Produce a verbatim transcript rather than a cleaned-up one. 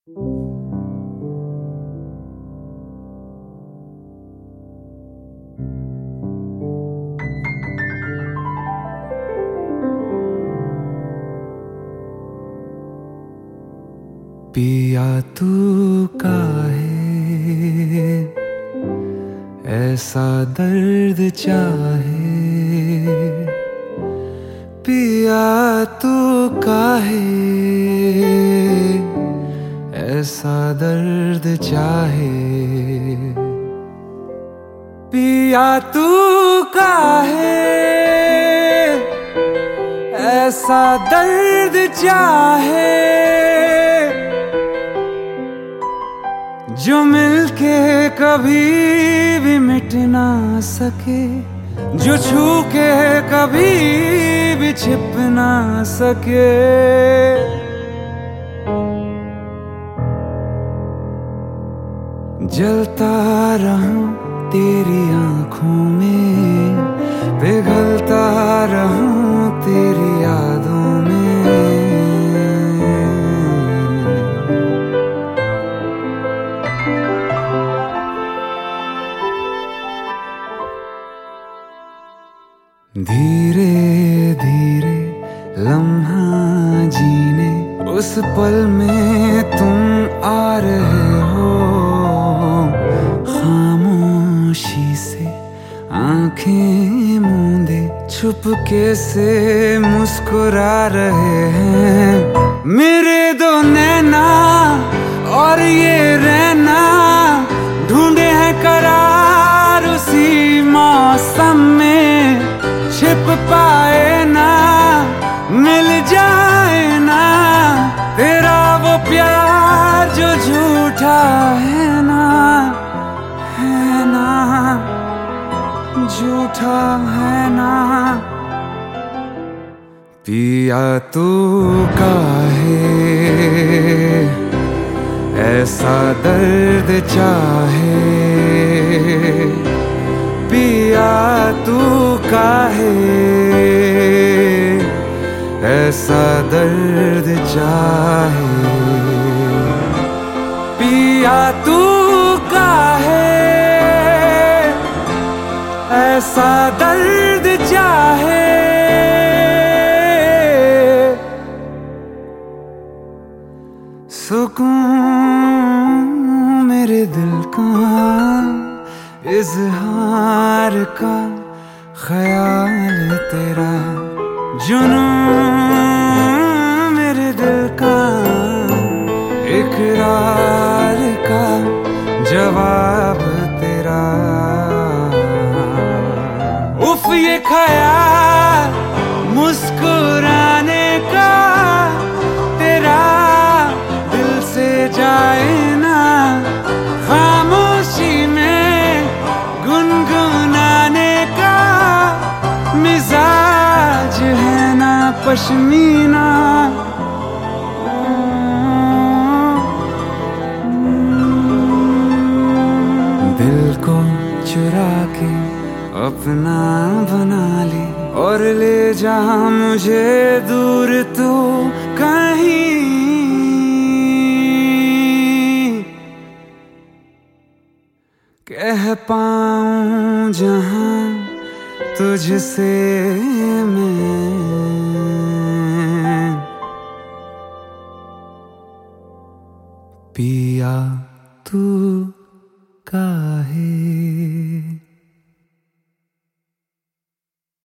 पिया तू काहे ऐसा दर्द चाहे, पिया तू काहे ऐसा दर्द चाहे, पिया तू काहे ऐसा दर्द चाहे, जो मिलके कभी भी मिट ना सके, जो छू के कभी भी छिप ना सके। जलता रहूं तेरी आंखों में, पिघलता रहूं तेरी यादों में। धीरे धीरे लम्हा जीने, उस पल में तुम आ रहे हो, खामोशी से आंखें मूंदे छुपके से मुस्कुरा रहे हैं। मेरे दो नैना और ये रहना ढूंढे हैं करार उसी मौसम में, छिप पाए ना मिल जाए ना तेरा वो प्यार जो झूठा है ना, है ना झूठा है ना। पिया तू काहे ऐसा दर्द चाहे, पिया तू काहे ऐसा दर्द चाहे, पिया तू काहे ऐसा दर्द चाहे। सुकून मेरे दिल का इज़हार का ख्याल तेरा, जुनून मेरे दिल का इकरार का जवाब तेरा। उफ ये ख्याल मुस्कुराने का तेरा दिल से जाए ना, खामोशी में गुनगुनाने का मिजाज है ना पश्मीना। दिल को चुरा के अपना बना ले और ले जा मुझे दूर तू कहीं, कह पाऊं जहां तुझसे मैं, पिया तू काहे।